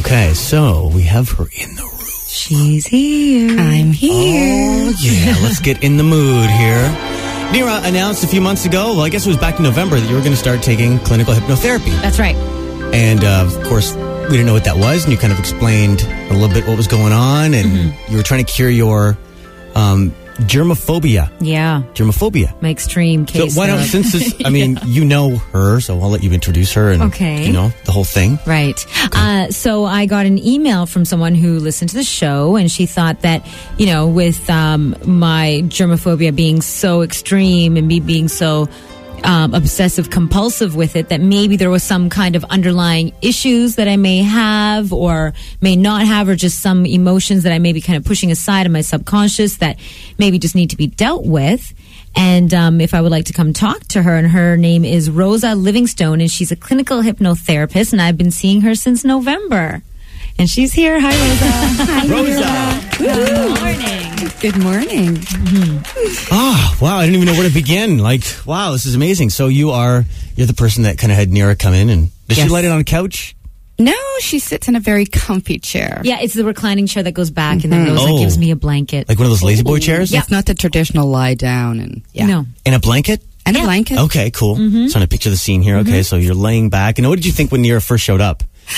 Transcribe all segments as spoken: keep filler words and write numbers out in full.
Okay, so we have her in the room. She's here. I'm here. Oh, yeah. Let's get in the mood here. Neera announced a few months ago, well, I guess it was back in November, that you were going to start taking clinical hypnotherapy. That's right. And, uh, of course, we didn't know what that was, and you kind of explained a little bit what was going on, and mm-hmm. you were trying to cure your um, germophobia. Yeah. Germophobia. My extreme case. So why don't, of... since this, I mean, you know her, so I'll let you introduce her and, okay. you know, the whole thing. Right. Okay. Uh, so I got an email from someone who listened to the show, and she thought that, you know, with um, my germophobia being so extreme and me being so Um, obsessive compulsive with it, that maybe there was some kind of underlying issues that I may have or may not have, or just some emotions that I may be kind of pushing aside in my subconscious that maybe just need to be dealt with. And um, if I would like to come talk to her, and her name is Rosa Livingstone, and she's a clinical hypnotherapist, and I've been seeing her since November. And she's here. Hi, Rosa. Hi, Rosa. Good morning. Good morning. Mm-hmm. Oh, wow. I didn't even know where to begin. Like, wow, this is amazing. So you are, you're the person that kind of had Neera come in, and does yes. she light it on a couch? No, she sits in a very comfy chair. Yeah, it's the reclining chair that goes back, mm-hmm. and then Rosa oh. gives me a blanket. Like one of those lazy boy chairs? Yeah. It's not the traditional lie down. and yeah. No. And a blanket? And yeah. a blanket. Okay, cool. Mm-hmm. So I'm trying to picture the scene here. Okay, mm-hmm. so you're laying back. And what did you think when Neera first showed up?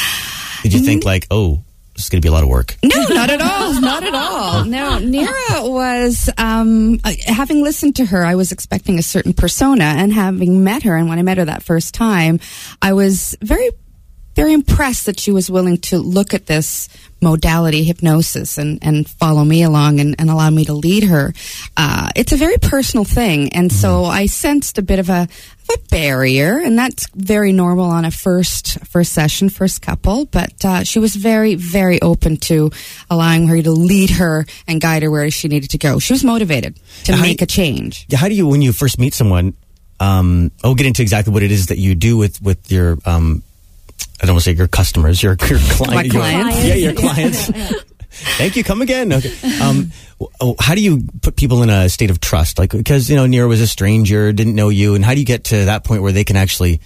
Did you think like, oh, this is going to be a lot of work? No, not at all. Not at all. No, Neera was, um, uh, having listened to her, I was expecting a certain persona, and having met her, and when I met her that first time, I was very, very impressed that she was willing to look at this modality, hypnosis, and, and follow me along and, and allow me to lead her. Uh, it's a very personal thing, and mm-hmm. so I sensed a bit of a, a barrier, and that's very normal on a first first session, first couple, but uh, she was very, very open to allowing her to lead her and guide her where she needed to go. She was motivated to how make you, a change. How do you, when you first meet someone, um, I'll get into exactly what it is that you do with, with your, um, I don't want to say your customers, your, your client, My your, clients. Yeah, your clients. Thank you. Come again. Okay. Um, how do you put people in a state of trust? Like, because, you know, Neera was a stranger, didn't know you. And how do you get to that point where they can actually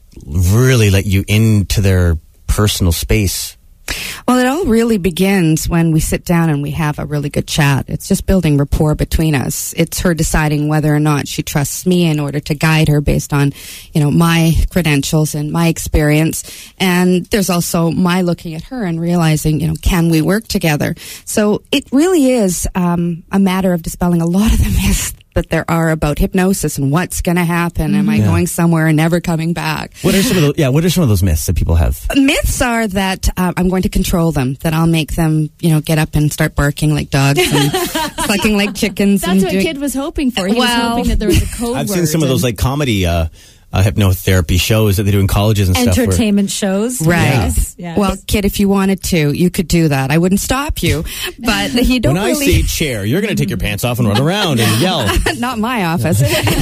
really let you into their personal space? Well, it all really begins when we sit down and we have a really good chat. It's just building rapport between us. It's her deciding whether or not she trusts me in order to guide her based on, you know, my credentials and my experience. And there's also my looking at her and realizing, you know, can we work together? So it really is um, a matter of dispelling a lot of the myths that there are about hypnosis and what's going to happen. Am I yeah. going somewhere and never coming back? What are some of those? Yeah, what are some of those myths that people have? Myths are that uh, I'm going to control them. That I'll make them, you know, get up and start barking like dogs and clucking like chickens. That's and what doing... Kid was hoping for. He well, was hoping that there was a code I've word seen some of those and... like comedy uh, uh, hypnotherapy shows that they do in colleges and stuff. Entertainment shows, right? Yes. Yes. Well, Kid, if you wanted to, you could do that. I wouldn't stop you, but you don't. When really... I say chair, you're going to take your pants off and run around and yell. Not my office.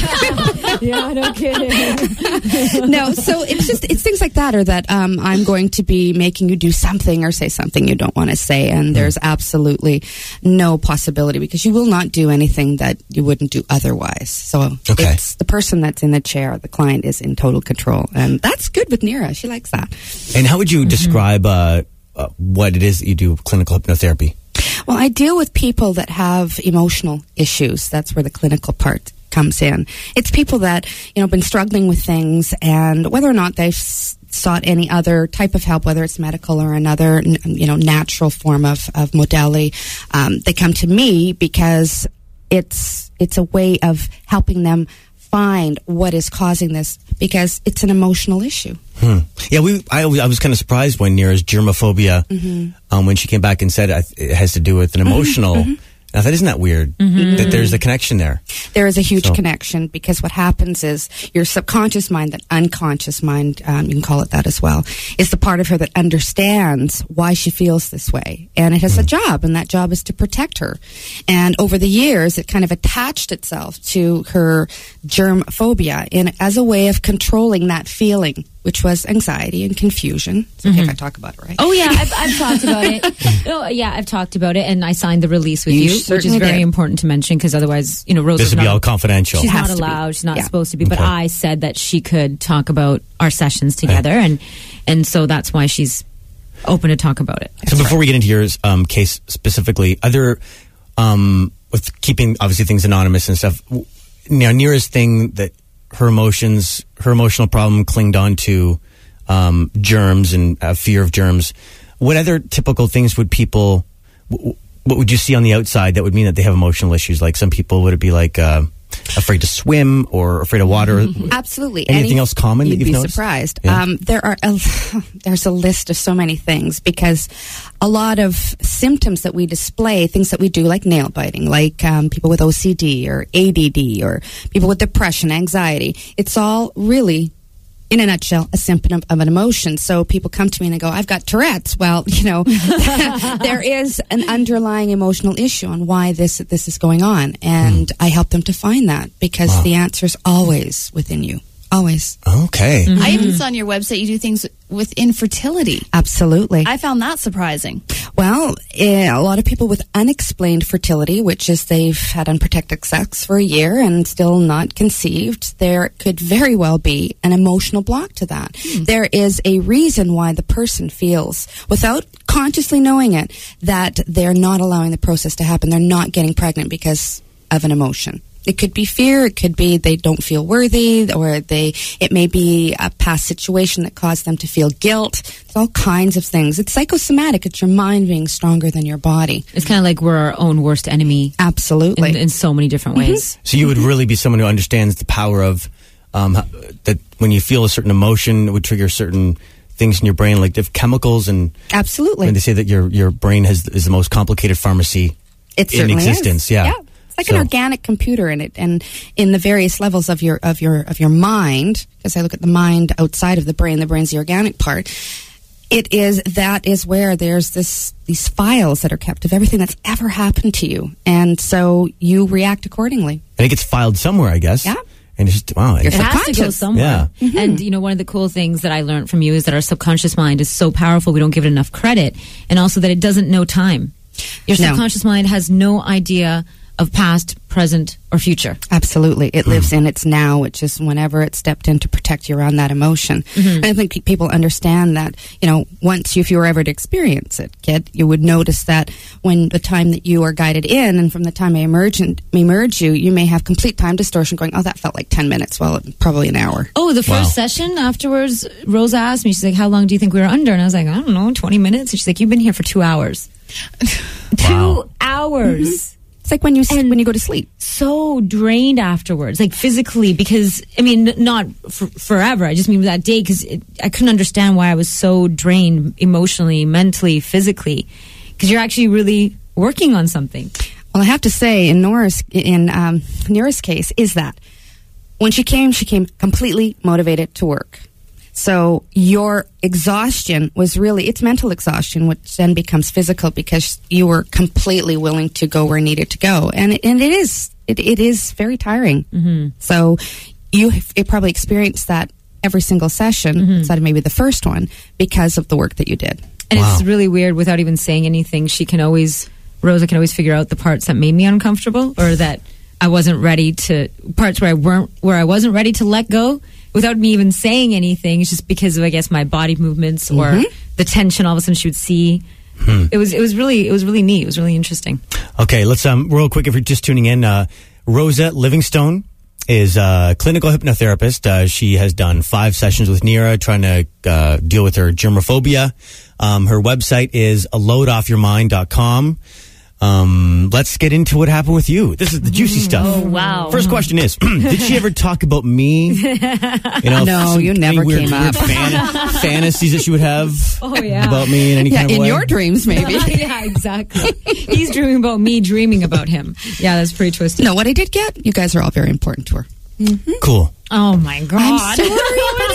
Yeah, no kidding. No, so it's just it's things like that, or that um, I'm going to be making you do something or say something you don't want to say, and there's absolutely no possibility because you will not do anything that you wouldn't do otherwise. So okay. It's the person that's in the chair, the client is in total control, and that's good with Neera. She likes that. And how would you mm-hmm. describe uh, uh, what it is that you do with clinical hypnotherapy? Well, I deal with people that have emotional issues. That's where the clinical part comes in. It's people that, you know, been struggling with things, and whether or not they've s- sought any other type of help, whether it's medical or another, n- you know, natural form of, of modality, um, they come to me because it's it's a way of helping them find what is causing this, because it's an emotional issue. Hmm. Yeah, we. I, I was kind of surprised when Neera's germophobia, mm-hmm. um, when she came back and said it has to do with an emotional. Mm-hmm. I thought, isn't that weird? Mm-hmm. That there's a connection there. There is a huge so. connection, because what happens is your subconscious mind, that unconscious mind, um, you can call it that as well, is the part of her that understands why she feels this way. And it has mm. a job, and that job is to protect her. And over the years, it kind of attached itself to her germ phobia in, as a way of controlling that feeling, which was anxiety and confusion. It's okay mm-hmm. if I talk about it, right? Oh, yeah, I've, I've talked about it. Oh, yeah, I've talked about it, and I signed the release with You you, which is very did. important to mention, because otherwise, you know, Rose This would be all confidential. She's Has not to be. allowed. She's not Yeah. supposed to be. But Okay. I said that she could talk about our sessions together, Okay. and and so that's why she's open to talk about it. So before we get into your um, case specifically, other um, with keeping obviously things anonymous and stuff. w- Now, Neera's thing that her emotions, her emotional problem, clinged on to um, germs and uh, fear of germs. What other typical things would people? W- what would you see on the outside that would mean that they have emotional issues? Like some people, would it be like uh, afraid to swim or afraid of water? Absolutely. Anything Any- else common that You'd you've be noticed? surprised. Yeah. Um, there are a, there's a list of so many things because a lot of symptoms that we display, things that we do like nail biting, like um, people with O C D or A D D or people with depression, anxiety. It's all really, in a nutshell, a symptom of an emotion. So people come to me and they go, I've got Tourette's. Well, you know, there is an underlying emotional issue on why this this is going on. And Mm. I help them to find that because Wow. the answer is always within you. Always. Okay. I even saw on your website you do things with infertility. Absolutely. I found that surprising. Well, eh, a lot of people with unexplained fertility, which is they've had unprotected sex for a year and still not conceived, there could very well be an emotional block to that. There is a reason why the person feels, without consciously knowing it, that they're not allowing the process to happen. They're not getting pregnant because of an emotion. It could be fear. It could be they don't feel worthy, or they. It may be a past situation that caused them to feel guilt. It's all kinds of things. It's psychosomatic. It's your mind being stronger than your body. It's kind of like we're our own worst enemy Absolutely. in, in so many different ways. So you would really be someone who understands the power of um, h- that when you feel a certain emotion, it would trigger certain things in your brain, like diff- chemicals, and Absolutely. when they say that your your brain has is the most complicated pharmacy It in certainly existence. is. Yeah. Yeah. It's like So- an organic computer in it, and in the various levels of your of your of your mind, because I look at the mind outside of the brain, the brain's the organic part. It is that is where there's this these files that are kept of everything that's ever happened to you, and so you react accordingly. And it gets filed somewhere, I guess. Yeah. And it's just wow. Your It has to go subconscious. somewhere. Yeah. And, you know, one of the cool things that I learned from you is that our subconscious mind is so powerful, we don't give it enough credit. And also that it doesn't know time. Your No. subconscious mind has no idea of past, present, or future. Absolutely. It lives in its now, which is whenever it stepped in to protect you around that emotion. And I think pe- people understand that, you know, once you, if you were ever to experience it, kid, you would notice that when the time that you are guided in and from the time I emerge, and, emerge you, you may have complete time distortion going, oh, that felt like ten minutes. Well, it, probably an hour. Oh, the first Wow. session afterwards, Rosa asked me, she's like, how long do you think we were under? And I was like, I don't know, twenty minutes. And she's like, you've been here for two hours. Wow. Two hours. It's like when you, s And- when you go to sleep. So drained afterwards, like physically, because, I mean, n- not for, forever. I just mean that day, because I couldn't understand why I was so drained emotionally, mentally, physically. Because you're actually really working on something. Well, I have to say, in Nora's, in um, Nora's case, is that when she came, she came completely motivated to work. So your exhaustion was really, it's mental exhaustion, which then becomes physical because you were completely willing to go where needed to go. And it, and it is, it, it is very tiring. Mm-hmm. So you it probably experienced that every single session, Mm-hmm. outside of maybe the first one, because of the work that you did. And Wow. it's really weird, without even saying anything, she can always, Rosa can always figure out the parts that made me uncomfortable, or that I wasn't ready to, parts where I weren't, where I wasn't ready to let go, without me even saying anything. It's just because of, I guess, my body movements or Mm-hmm. the tension all of a sudden she would see. It was, it was really, it was really neat. It was really interesting. Okay, let's um real quick if you're just tuning in. Uh, Rosa Livingstone is a clinical hypnotherapist. Uh, she has done five sessions with Neera trying to uh, deal with her germophobia. Um, her website is a load off your mind dot com. Um, let's get into what happened with you. This is the juicy stuff. Oh, wow. First question is, did she ever talk about me? You know, No, some- you any never weird, came weird up. fan- fantasies that she would have Oh, yeah. about me in any Yeah, kind of in way? your dreams, maybe. Yeah, exactly. He's dreaming about me dreaming about him. Yeah, that's pretty twisted. No, what I did get, you guys are all very important to her. Cool. Oh, my God. I'm sorry, no,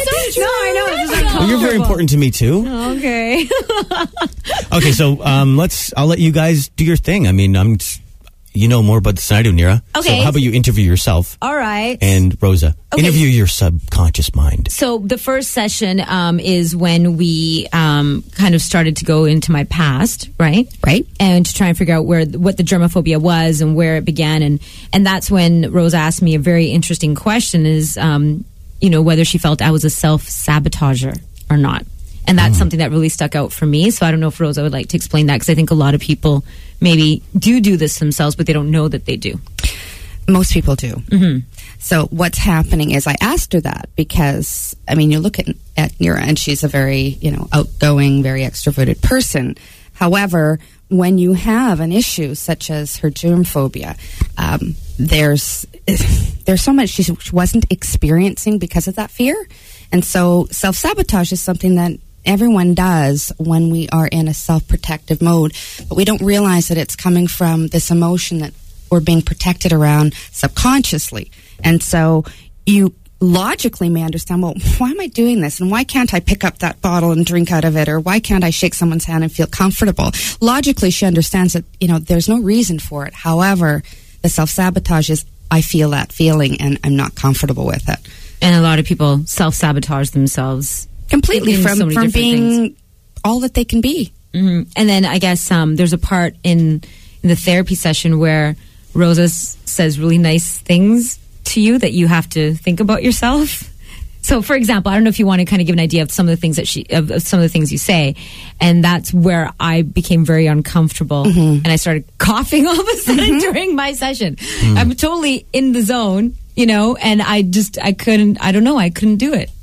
I know. It's just Well, you're very uncomfortable. important to me too. Okay. Okay, so um, let's. I'll let you guys do your thing. I mean, I'm. You know more about this than I do, Neera. Okay. So how about you interview yourself All right. and Rosa? Okay. Interview your subconscious mind. So the first session um, is when we um, kind of started to go into my past, right? Right. And to try and figure out where what the germophobia was and where it began, and and that's when Rose asked me a very interesting question: is um, you know whether she felt I was a self sabotager or not. And that's mm. something that really stuck out for me. So I don't know if Rosa would like to explain that, because I think a lot of people maybe do do this themselves, but they don't know that they do. Most people do. Mm-hmm. So what's happening is, I asked her that because, I mean, you look at, at Nira, and she's a very, you know, outgoing, very extroverted person. However, when you have an issue such as her germ phobia, um, there's there's so much she wasn't experiencing because of that fear. And so self-sabotage is something that everyone does when we are in a self-protective mode, but we don't realize that it's coming from this emotion that we're being protected around subconsciously. And so you logically may understand, well, why am I doing this? And why can't I pick up that bottle and drink out of it? Or why can't I shake someone's hand and feel comfortable? Logically, she understands that, you know, there's no reason for it. However, the self-sabotage is, I feel that feeling and I'm not comfortable with it. And a lot of people self-sabotage themselves. Completely from, so from being things. all that they can be. Mm-hmm. And then I guess um, there's a part in, in the therapy session where Rosa s- says really nice things to you that you have to think about yourself. So, for example, I don't know if you want to kind of give an idea of some of the things that she, of, of some of the things you say, and that's where I became very uncomfortable, mm-hmm. and I started coughing all of a sudden mm-hmm. during my session. Mm. I'm totally in the zone, you know, and I just, I couldn't, I don't know, I couldn't do it.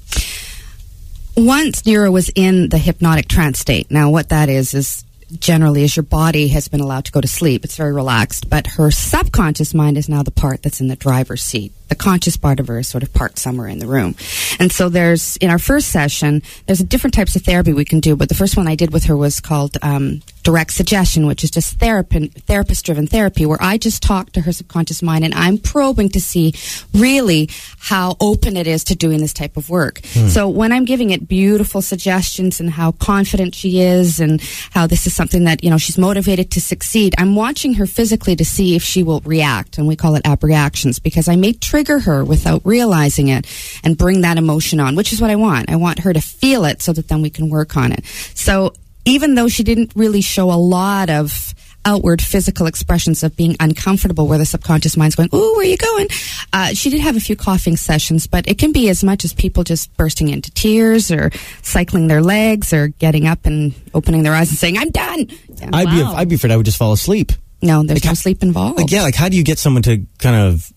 Once Nira was in the hypnotic trance state, now what that is, is generally as your body has been allowed to go to sleep, it's very relaxed, but her subconscious mind is now the part that's in the driver's seat. The conscious part of her is sort of parked somewhere in the room. And so there's, in our first session, there's different types of therapy we can do, but the first one I did with her was called um, direct suggestion, which is just therapy, therapist-driven therapy, where I just talk to her subconscious mind and I'm probing to see really how open it is to doing this type of work. Hmm. So when I'm giving it beautiful suggestions and how confident she is and how this is something that, you know, she's motivated to succeed, I'm watching her physically to see if she will react, and we call it abreactions, because I may trigger her without realizing it and bring that emotion on, which is what I want. I want her to feel it so that then we can work on it. So even though she didn't really show a lot of outward physical expressions of being uncomfortable where the subconscious mind's going, ooh, where are you going? Uh, she did have a few coughing sessions, but it can be as much as people just bursting into tears or cycling their legs or getting up and opening their eyes and saying, I'm done. And I'd, wow. be, I'd be afraid I would just fall asleep. No, there's like, no sleep involved. Like, yeah, like how do you get someone to kind of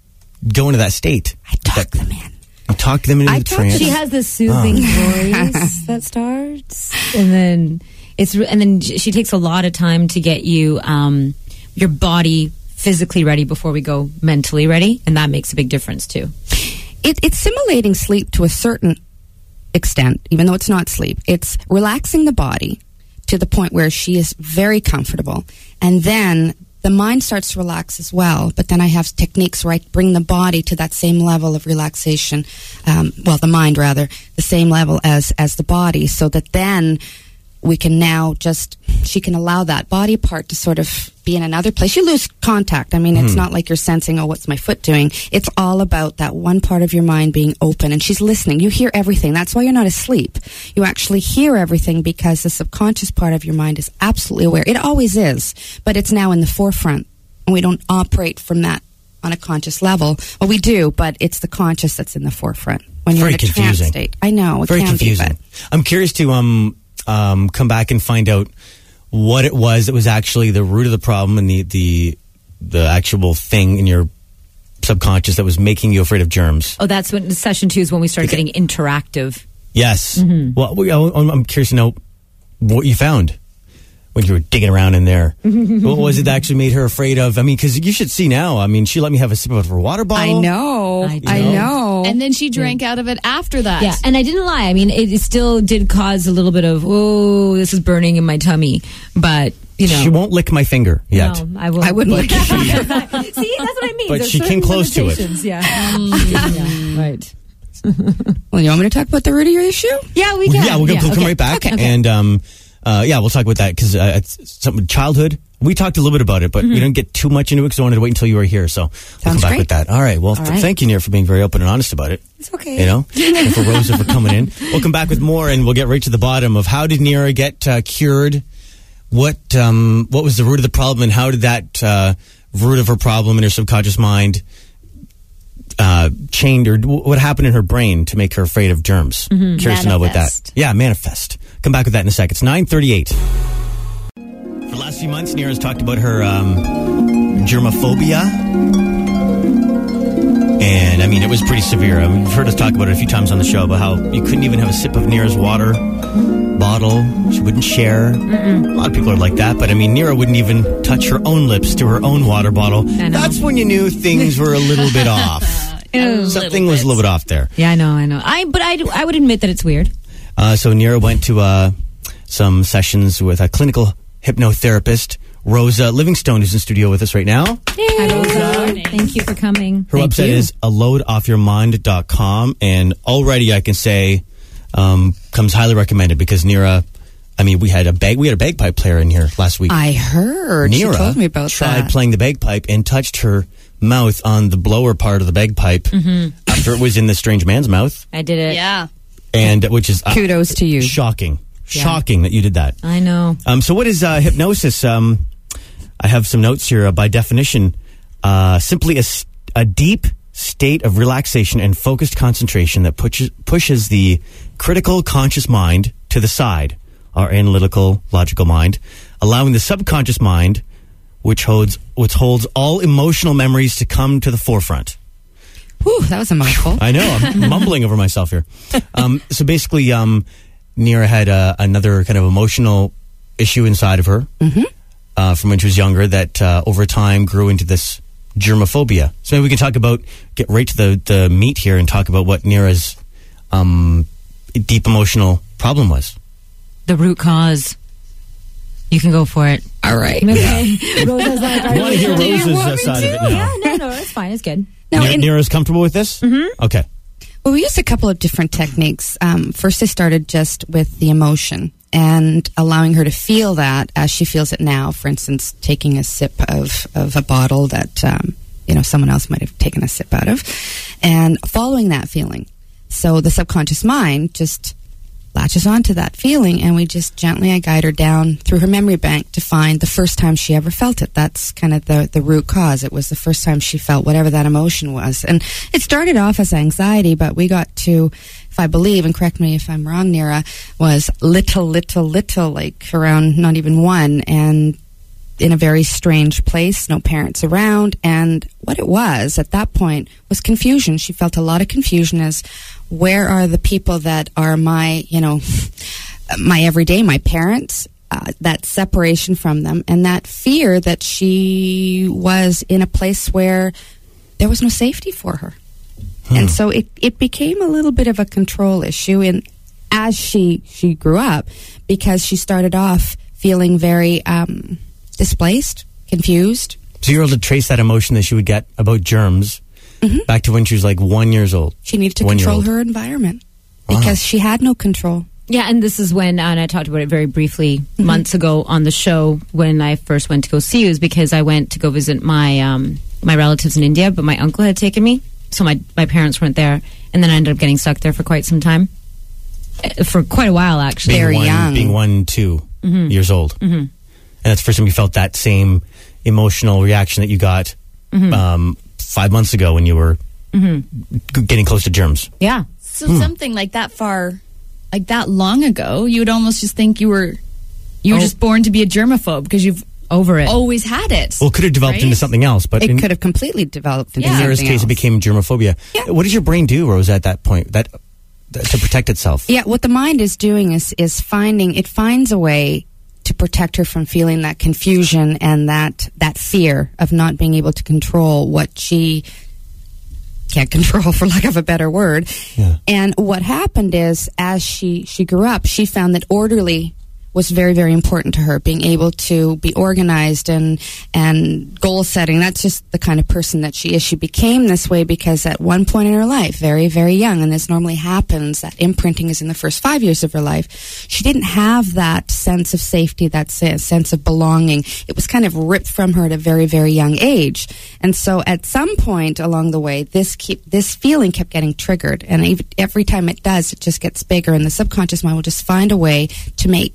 go into that state? I talk that, them in. You talk them into I the trance. She has this soothing oh. voice that starts, and then it's and then she takes a lot of time to get you um, your body physically ready before we go mentally ready, and that makes a big difference too. It, it's simulating sleep to a certain extent, even though it's not sleep. It's relaxing the body to the point where she is very comfortable, and then the mind starts to relax as well, but then I have techniques where I bring the body to that same level of relaxation, um, well, the mind rather, the same level as, as the body, so that then we can now just, she can allow that body part to sort of be in another place. You lose contact. I mean, mm. it's not like you're sensing, oh, what's my foot doing? It's all about that one part of your mind being open, and she's listening. You hear everything. That's why you're not asleep. You actually hear everything because the subconscious part of your mind is absolutely aware. It always is, but it's now in the forefront, and we don't operate from that on a conscious level. Well, we do, but it's the conscious that's in the forefront when you're Very in a trance confusing. state. I know, it Very can confusing. be, but I'm curious to um um come back and find out what it was that was actually the root of the problem and the the the actual thing in your subconscious that was making you afraid of germs. Oh, that's when session two is when we started okay. getting interactive. Yes. Mm-hmm. Well, we, I'm curious to know what you found when you were digging around in there. What was it that actually made her afraid of? I mean, because you should see now. I mean, she let me have a sip of her water bottle. I know. I I know. know. And then she drank out of it after that. Yeah, and I didn't lie. I mean, it, it still did cause a little bit of, oh, this is burning in my tummy. But, you know. She won't lick my finger yet. No, I, won't. I wouldn't lick your finger. See, that's what I mean. But There's she came certain close to it. limitations, Yeah. Mm, yeah. Right. Well, you want me to talk about the root of your issue? Yeah, we can. Yeah, we're going to yeah, come okay. right back. Okay, okay. And, um, uh, yeah, we'll talk about that because uh, it's something childhood. We talked a little bit about it, but mm-hmm. we didn't get too much into it because I wanted to wait until you were here. So we'll come back great. with that. All right. Well, All th- right. thank you, Nir, for being very open and honest about it. It's okay. You know, and for Rosa for coming in. We'll come back with more, and we'll get right to the bottom of how did Nira get uh, cured? What um, what was the root of the problem, and how did that uh, root of her problem in her subconscious mind uh, changed or what happened in her brain to make her afraid of germs. Mm-hmm. Curious to know about that. Yeah, manifest. Come back with that in a sec. It's nine thirty-eight. For the last few months, Neera's talked about her um, germophobia. And, I mean, it was pretty severe. I mean, you've heard us talk about it a few times on the show about how you couldn't even have a sip of Neera's water bottle. She wouldn't share. Mm-mm. A lot of people are like that. But, I mean, Neera wouldn't even touch her own lips to her own water bottle. That's when you knew things were a little bit off. A Something was a little bit off there. Yeah, I know, I know. I But I, I would admit that it's weird. Uh, so Neera went to uh, some sessions with a clinical hypnotherapist, Rosa Livingstone, who's in studio with us right now. Yay. Hi, Rosa. Thank you for coming. Her Thank website you. is a load off your mind dot com, and already I can say um, comes highly recommended because Neera, I mean, we had a bag, we had a bagpipe player in here last week. I heard. Neera she told me about tried that. playing the bagpipe and touched her mouth on the blower part of the bagpipe mm-hmm. after it was in the strange man's mouth. I did it. Yeah. And which is uh, kudos to you. Shocking, yeah. shocking that you did that. I know. Um, so what is uh, hypnosis? Um, I have some notes here. Uh, by definition, uh, simply a, a deep state of relaxation and focused concentration that pushes pushes the critical conscious mind to the side, our analytical logical mind, allowing the subconscious mind, which holds which holds all emotional memories, to come to the forefront. Whew, that was a mouthful. I know. I'm mumbling over myself here. Um, so basically, um, Neera had uh, another kind of emotional issue inside of her mm-hmm. uh, from when she was younger that uh, over time grew into this germophobia. So maybe we can talk about, get right to the, the meat here and talk about what Neera's um, deep emotional problem was. The root cause. You can go for it. All right. Okay. Yeah. Rosa's like, I want to hear Rosa's want uh, side to? of it now. Yeah, no, no, it's fine. It's good. No, Ne- and- Neera's comfortable with this? Mm-hmm. Okay. Well, we used a couple of different techniques. Um, first, I started just with the emotion and allowing her to feel that as she feels it now. For instance, taking a sip of, of a bottle that um, you know someone else might have taken a sip out of, and following that feeling. So the subconscious mind just latches onto that feeling, and we just gently I guide her down through her memory bank to find the first time she ever felt it. That's kind of the, the root cause. It was the first time she felt whatever that emotion was. And it started off as anxiety, but we got to, if I believe, and correct me if I'm wrong, Neera, was little, little, little, like around not even one, and in a very strange place, no parents around. And what it was at that point was confusion. She felt a lot of confusion as, where are the people that are my, you know, my everyday, my parents, uh, that separation from them, and that fear that she was in a place where there was no safety for her. Hmm. And so it, it became a little bit of a control issue in, as she, she grew up, because she started off feeling very um, displaced, confused. So you were able to trace that emotion that she would get about germs mm-hmm. back to when she was like one years old. She needed to control her environment because wow. she had no control. Yeah, and this is when, and I talked about it very briefly mm-hmm. months ago on the show when I first went to go see you, is because I went to go visit my um, my relatives in India, but my uncle had taken me, so my, my parents weren't there, and then I ended up getting stuck there for quite some time. For quite a while, actually. Being Very one, young. Being one, two mm-hmm. years old. Mm-hmm. And that's the first time you felt that same emotional reaction that you got mm-hmm. um, five months ago when you were mm-hmm. getting close to germs. Yeah. So hmm. something like that far, like that long ago, you would almost just think you were, you were oh. just born to be a germaphobe because you've over it. always had it. Well, it could have developed right? into something else, but It in, could have completely developed into in something Neera's case, else. it became germophobia. Yeah. What does your brain do, Rose, at that point? That to protect itself? Yeah, what the mind is doing is is finding, it finds a way to protect her from feeling that confusion and that that fear of not being able to control what she can't control, for lack of a better word. Yeah. And what happened is, as she, she grew up, she found that orderly was very, very important to her, being able to be organized and and goal setting. That's just the kind of person that she is. She became this way because at one point in her life, very, very young, and this normally happens, that imprinting is in the first five years of her life, she didn't have that sense of safety, that sense of belonging. It was kind of ripped from her at a very, very young age. And so at some point along the way, this keep this feeling kept getting triggered. And every time it does, it just gets bigger, and the subconscious mind will just find a way to make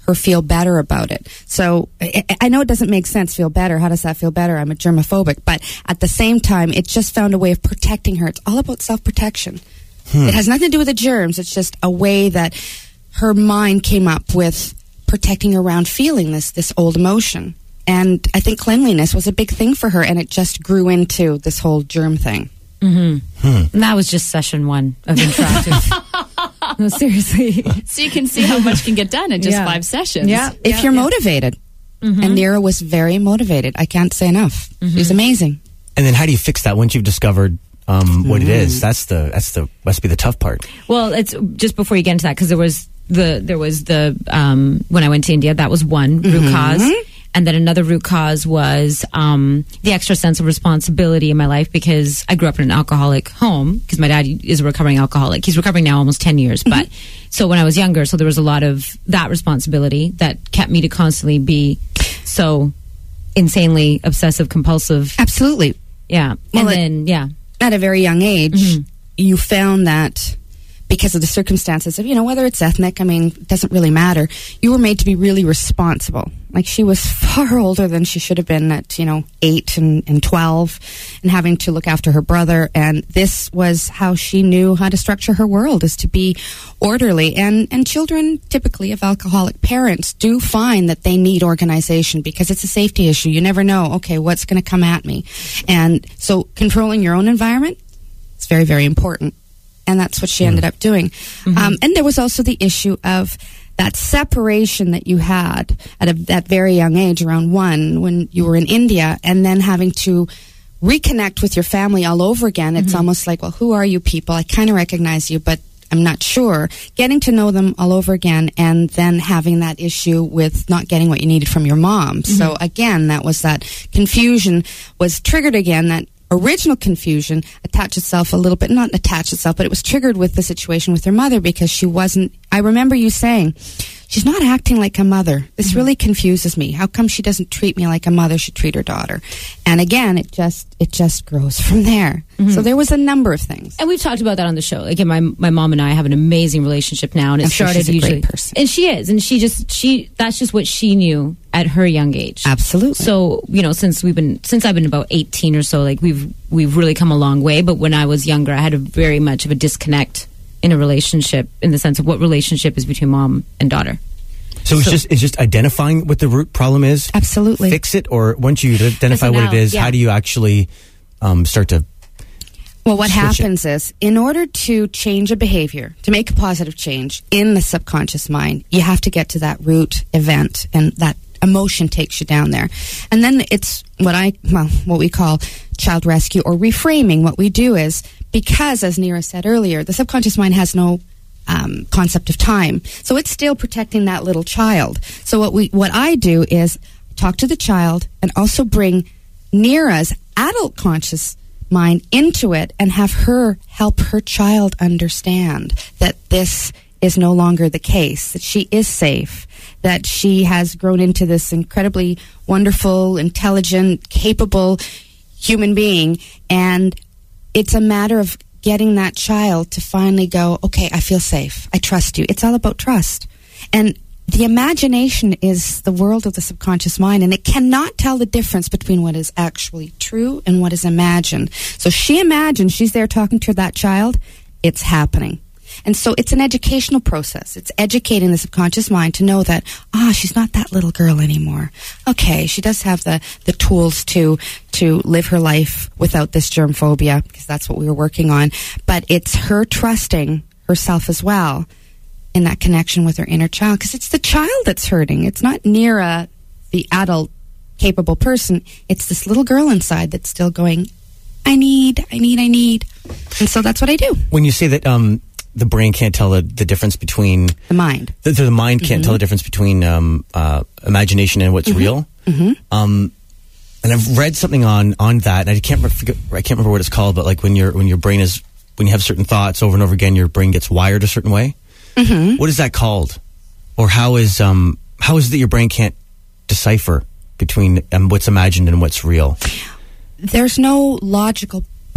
her feel better about it. So I, I know it doesn't make sense, feel better. How does that feel better? I'm a germophobic. But at the same time, it just found a way of protecting her. It's all about self-protection. Hmm. It has nothing to do with the germs. It's just a way that her mind came up with protecting her around feeling this, this old emotion. And I think cleanliness was a big thing for her, and it just grew into this whole germ thing. Mm-hmm. Hmm. And that was just session one of Interactive. No, seriously. So you can see how much can get done in just yeah. five sessions. Yeah, if yeah, you're yeah. motivated. Mm-hmm. And Nira was very motivated. I can't say enough. Mm-hmm. She's amazing. And then how do you fix that once you've discovered um, what mm. it is? That's the that's the must be the tough part. Well, it's just before you get into that, because there was the there was the um, when I went to India, that was one mm-hmm. root cause. And then another root cause was um, the extra sense of responsibility in my life, because I grew up in an alcoholic home, because my dad is a recovering alcoholic. He's recovering now almost ten years. Mm-hmm. But so when I was younger, so there was a lot of that responsibility that kept me to constantly be so insanely obsessive compulsive. Absolutely. Yeah. Well, and then, yeah. At a very young age, mm-hmm. you found that because of the circumstances of, you know, whether it's ethnic, I mean, it doesn't really matter. You were made to be really responsible. Like, she was far older than she should have been at, you know, eight and, and twelve, and having to look after her brother. And this was how she knew how to structure her world, is to be orderly. And, and children, typically of alcoholic parents, do find that they need organization, because it's a safety issue. You never know, okay, what's going to come at me? And so controlling your own environment is very, very important. And that's what she ended up doing. Mm-hmm. Um, and there was also the issue of that separation that you had at a, that very young age, around one, when you were in India, and then having to reconnect with your family all over again. It's mm-hmm. almost like, well, who are you people? I kind of recognize you, but I'm not sure. Getting to know them all over again, and then having that issue with not getting what you needed from your mom. Mm-hmm. So again, that was that confusion was triggered again, that original confusion attached itself a little bit, not attached itself, but it was triggered with the situation with her mother, because she wasn't, I remember you saying, she's not acting like a mother. This mm-hmm. really confuses me. How come she doesn't treat me like a mother should treat her daughter? And again, it just, it just grows from there. Mm-hmm. So there was a number of things. And we've talked about that on the show. Again, my my mom and I have an amazing relationship now, and it I'm started sure she's a usually, great person. and she is, and she just, she, that's just what she knew at her young age. Absolutely. So, you know, since we've been, since I've been about eighteen or so, like we've, we've really come a long way. But when I was younger, I had a very much of a disconnect in a relationship, in the sense of what relationship is between mom and daughter. So it's So- just it's just identifying what the root problem is, Absolutely. fix it, or once you identify Listen what out, it is, yeah. how do you actually um, start to? Well, what Switch happens is, in order to change a behavior, to make a positive change in the subconscious mind, you have to get to that root event, and that emotion takes you down there. And then it's what I, well, what we call child rescue or reframing. What we do is, because, as Nira said earlier, the subconscious mind has no um, concept of time, so it's still protecting that little child. So what we, what I do is talk to the child, and also bring Nira's adult conscious mind into it, and have her help her child understand that this is no longer the case, that she is safe, that she has grown into this incredibly wonderful, intelligent, capable human being. And it's a matter of getting that child to finally go, okay, I feel safe, I trust you. It's all about trust. And the imagination is the world of the subconscious mind, and it cannot tell the difference between what is actually true and what is imagined. So she imagines she's there talking to that child. It's happening. And so it's an educational process. It's educating the subconscious mind to know that, ah, she's not that little girl anymore. Okay, she does have the, the tools to to live her life without this germ phobia, because that's what we were working on. But it's her trusting herself as well in that connection with her inner child, because it's the child that's hurting. It's not Nira, the adult, capable person. It's this little girl inside that's still going, I need, I need, I need. And so that's what I do. When you say that um, the brain can't tell the, the difference between The mind. the, the mind can't Mm-hmm. tell the difference between um, uh, imagination and what's Mm-hmm. real. Mm-hmm. Um, and I've read something on on that, and I can't remember, I can't remember what it's called, but like when your when your brain is when you have certain thoughts over and over again, your brain gets wired a certain way. Mm-hmm. What is that called, or how is um how is it that your brain can't decipher between um, what's imagined and what's real? There's no logical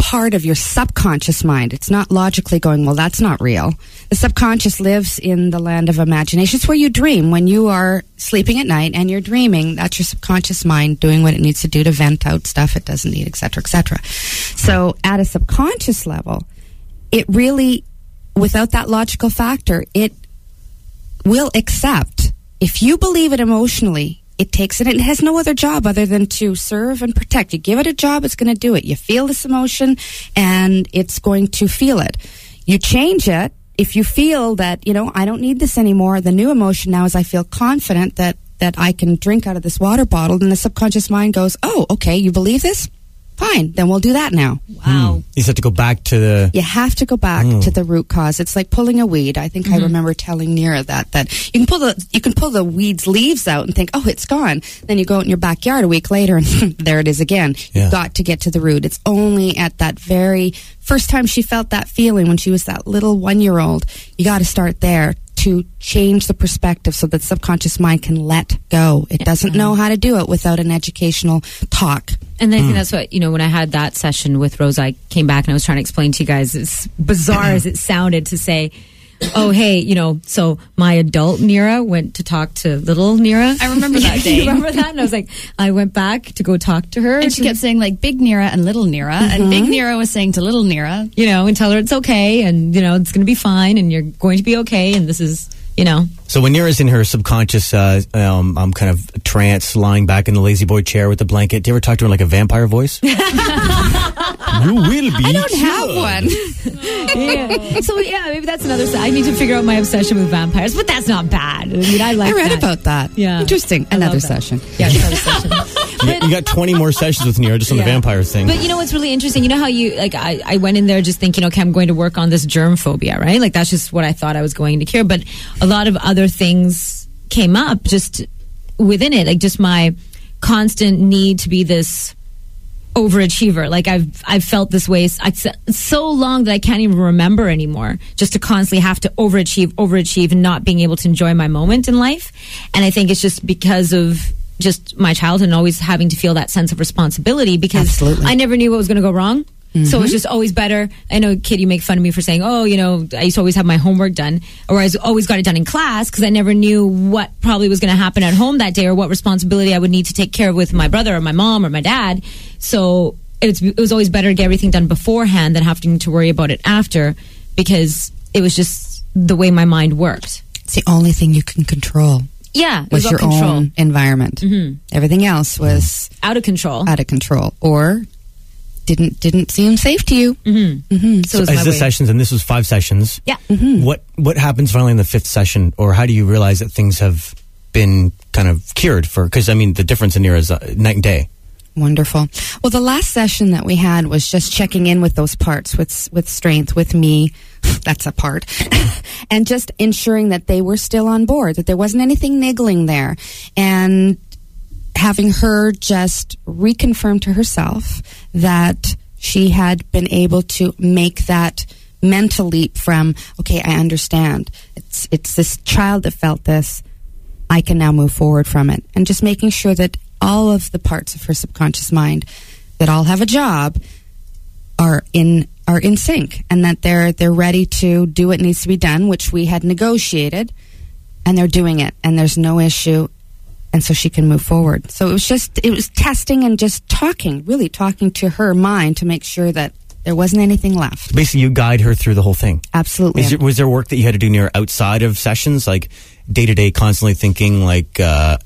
part of your subconscious mind. It's not logically going, well, that's not real. The subconscious lives in the land of imagination. It's where you dream. When you are sleeping at night and you're dreaming, that's your subconscious mind doing what it needs to do to vent out stuff it doesn't need, et cetera, et cetera. So at a subconscious level, it really, without that logical factor, it will accept. If you believe it emotionally, it takes it. It has no other job other than to serve and protect. You give it a job, it's going to do it. You feel this emotion, and it's going to feel it. You change it. If you feel that, you know, I don't need this anymore, the new emotion now is I feel confident that, that I can drink out of this water bottle, then the subconscious mind goes, oh, okay, you believe this? Fine, then we'll do that now. Wow. You just have to go back to the... You have to go back Mm. to the root cause. It's like pulling a weed. I think I remember telling Nira that that you can pull the you can pull the weed's leaves out and think, oh, it's gone. Then you go out in your backyard a week later and there it is again. Yeah. You've got to get to the root. It's only at that very first time she felt that feeling when she was that little one-year-old. You got to start there to change the perspective so that subconscious mind can let go. It doesn't know how to do it without an educational talk. And I think that's what, you know, when I had that session with Rose, I came back and I was trying to explain to you guys, as bizarre as it sounded, to say, oh, hey, you know, so my adult Nira went to talk to little Nira. I remember that day. You remember that? And I was like, I went back to go talk to her. And she kept saying like big Nira and little Nira. And big Nira was saying to little Nira, you know, and tell her it's okay and, you know, it's going to be fine and you're going to be okay. And this is, you know. So when Nira's in her subconscious uh, um, um, kind of trance, lying back in the lazy boy chair with the blanket, do you ever talk to her in like a vampire voice? You will be. I don't have one. Yeah. So yeah, maybe that's another side. I need to figure out my obsession with vampires, but that's not bad. I mean, I like I read that. about that. Yeah. Interesting. I love Another that. session. Yeah, another session. You got- you got twenty more sessions with Nira just on the Yeah. vampire thing. But you know what's really interesting? You know how you, like, I, I went in there just thinking, okay, I'm going to work on this germ phobia, right? Like, that's just what I thought I was going to cure. But a lot of other things came up just within it, like just my constant need to be this overachiever. Like I've I've felt this way s- I- so long that I can't even remember anymore. Just to constantly have to overachieve, overachieve, and not being able to enjoy my moment in life. And I think it's just because of just my childhood and always having to feel that sense of responsibility because Absolutely. I never knew what was going to go wrong. So it's just always better. I know, kid, you make fun of me for saying, oh, you know, I used to always have my homework done, or I always got it done in class because I never knew what probably was going to happen at home that day or what responsibility I would need to take care of with my brother or my mom or my dad. So it's, it was always better to get everything done beforehand than having to worry about it after because it was just the way my mind worked. It's the only thing you can control. Yeah, it Was was your out of control. own environment. Mhm. Everything else was Out of control. out of control, or didn't didn't seem safe to you. Mm-hmm. Mm-hmm. So, it was as my the way. sessions, and this was five sessions. Yeah. What what happens finally in the fifth session, or how do you realize that things have been kind of cured? For because I mean, the difference in here is uh, night and day. Wonderful. Well, the last session that we had was just checking in with those parts, with with strength, with me. That's a part. And just ensuring that they were still on board, that there wasn't anything niggling there. And having her just reconfirm to herself that she had been able to make that mental leap from, okay, I understand. It's it's this child that felt this. I can now move forward from it. And just making sure that all of the parts of her subconscious mind that all have a job are in are in sync, and that they're they're ready to do what needs to be done, which we had negotiated, and they're doing it, and there's no issue, and so she can move forward. So it was just it was testing and just talking, really talking to her mind to make sure that there wasn't anything left. Basically, you guide her through the whole thing. Absolutely. Is there, was there work that you had to do near outside of sessions, like day to day, constantly thinking, like uh,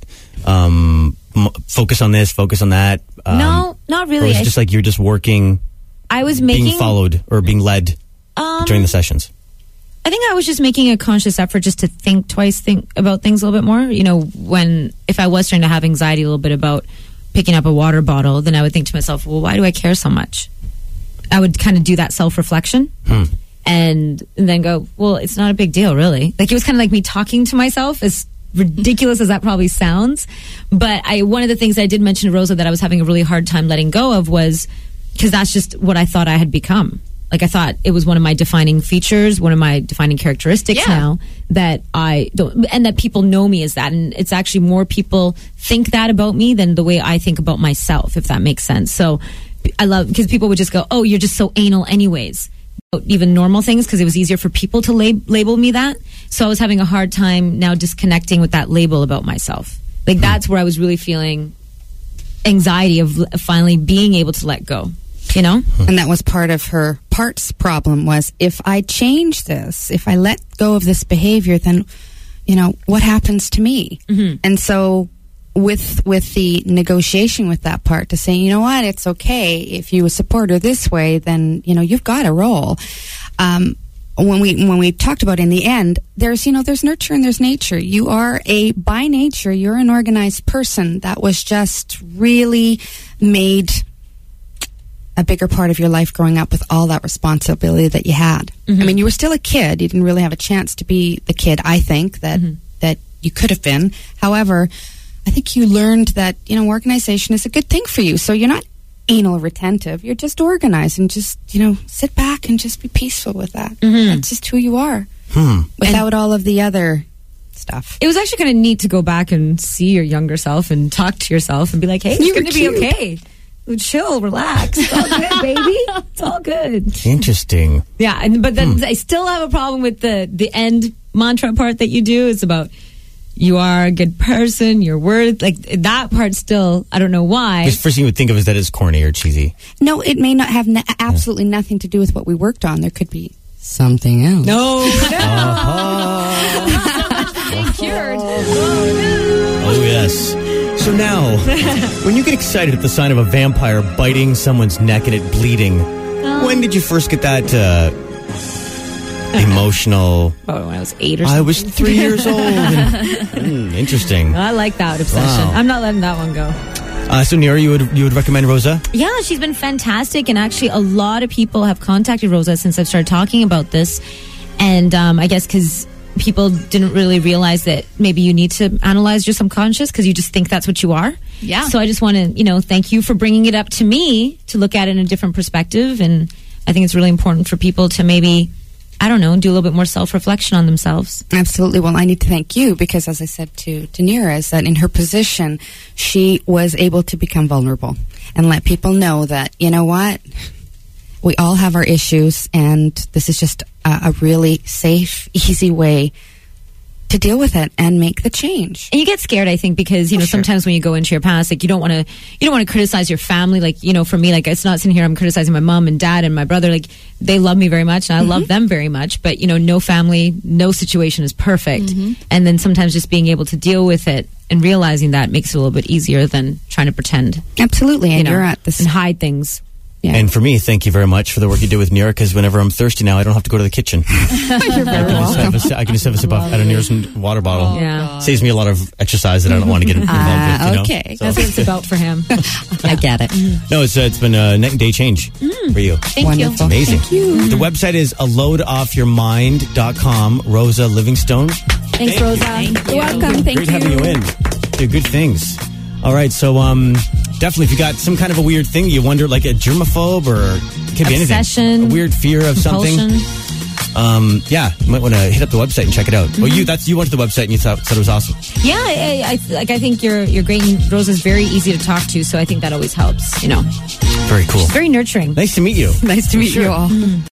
um, m- focus on this, focus on that? Um, No, not Or really. was I, it just like you're just working, I was making being followed or being led um, during the sessions? I think I was just making a conscious effort just to think twice, think about things a little bit more. You know, when if I was starting to have anxiety a little bit about picking up a water bottle, then I would think to myself, well, why do I care so much? I would kind of do that self-reflection Hmm. and, and then go, well, it's not a big deal, really. Like it was kind of like me talking to myself, as ridiculous as that probably sounds. But I, one of the things I did mention to Rosa that I was having a really hard time letting go of was because that's just what I thought I had become. Like I thought it was one of my defining features, one of my defining characteristics Yeah. now that I don't, and that people know me as that. And it's actually more people think that about me than the way I think about myself, if that makes sense. So I love, because people would just go, oh, you're just so anal anyways. Even normal things, because it was easier for people to lab- label me that. So I was having a hard time now disconnecting with that label about myself. Like that's where I was really feeling anxiety of l- finally being able to let go, you know? And that was part of her part's problem was, if I change this, if I let go of this behavior, then, you know, what happens to me? Mm-hmm. And so with with the negotiation with that part to say, you know what, it's okay if you support her this way, then, you know, you've got a role. Um, when we when we talked about in the end, there's, you know, there's nurture and there's nature. You are a, by nature, you're an organized person that was just really made a bigger part of your life growing up with all that responsibility that you had. Mm-hmm. I mean, you were still a kid. You didn't really have a chance to be the kid, I think, that Mm-hmm. that you could have been. However, I think you learned that, you know, organization is a good thing for you. So you're not anal retentive. You're just organized and just, you know, sit back and just be peaceful with that. Mm-hmm. That's just who you are Hmm. without all of the other stuff. It was actually kind of neat to go back and see your younger self and talk to yourself and be like, hey, it's You were going to be cute. okay. Chill, relax. It's all good, baby. It's all good. Interesting. Yeah, and but then I still have a problem with the the end mantra part that you do. It's about you are a good person, you're worth, like that part still, I don't know why. The first thing you would think of is that it's corny or cheesy. No, it may not have n- absolutely nothing to do with what we worked on. There could be something else. No, Cured. Oh, yes. So now, when you get excited at the sign of a vampire biting someone's neck and it bleeding, when did you first get that uh, emotional? oh, when I was eight or something. I was three years old. And, mm, interesting. I like that obsession. Wow. I'm not letting that one go. Uh, so, Nira, you would you would recommend Rosa? Yeah, she's been fantastic. And actually, a lot of people have contacted Rosa since I've started talking about this. And um, I guess because people didn't really realize that maybe you need to analyze your subconscious because you just think that's what you are. Yeah. So I just want to, you know, thank you for bringing it up to me to look at it in a different perspective. And I think it's really important for people to maybe, I don't know, do a little bit more self-reflection on themselves. Absolutely. Well, I need to thank you because, as I said to, to Nira, is that in her position, she was able to become vulnerable and let people know that, you know what, we all have our issues, and this is just a, a really safe, easy way to deal with it and make the change. And you get scared, I think, because, you know, Oh, sure. sometimes when you go into your past, like, you don't want to, you don't want to criticize your family. Like, you know, for me, like, it's not sitting here, I'm criticizing my mom and dad and my brother. Like, they love me very much and I love them very much. But, you know, no family, no situation is perfect. And then sometimes just being able to deal with it and realizing that makes it a little bit easier than trying to pretend, Absolutely. And you know, you're at this. and hide things. Yeah. And for me, thank you very much for the work you do with Nira, because whenever I'm thirsty now, I don't have to go to the kitchen. You're very I can just have welcome. a, I can just have a sip out of Nira's water bottle. Yeah. Saves me a lot of exercise that I don't want to get involved Ah, with. You know? okay. So- That's what it's about for him. I get it. No, it's uh, it's been a night and day change for you. Thank Wonderful. you. Amazing. Thank you. The website is a load off your mind dot com. Rosa Livingstone. Thanks, Rosa. You're welcome. Thank Great you. having you in. Do good things. All right, so um, definitely, if you got some kind of a weird thing, you wonder, like a germaphobe or it could be Obsession, anything, a weird fear of something. Compulsion. Um, yeah, you might want to hit up the website and check it out. Mm-hmm. Well, you that's you went to the website and you thought, thought it was awesome. Yeah, I, I, I- like I think you're you're great. And Rosa's very easy to talk to, so I think that always helps. You know, Very cool. very nurturing. Nice to meet you. Nice to meet you all.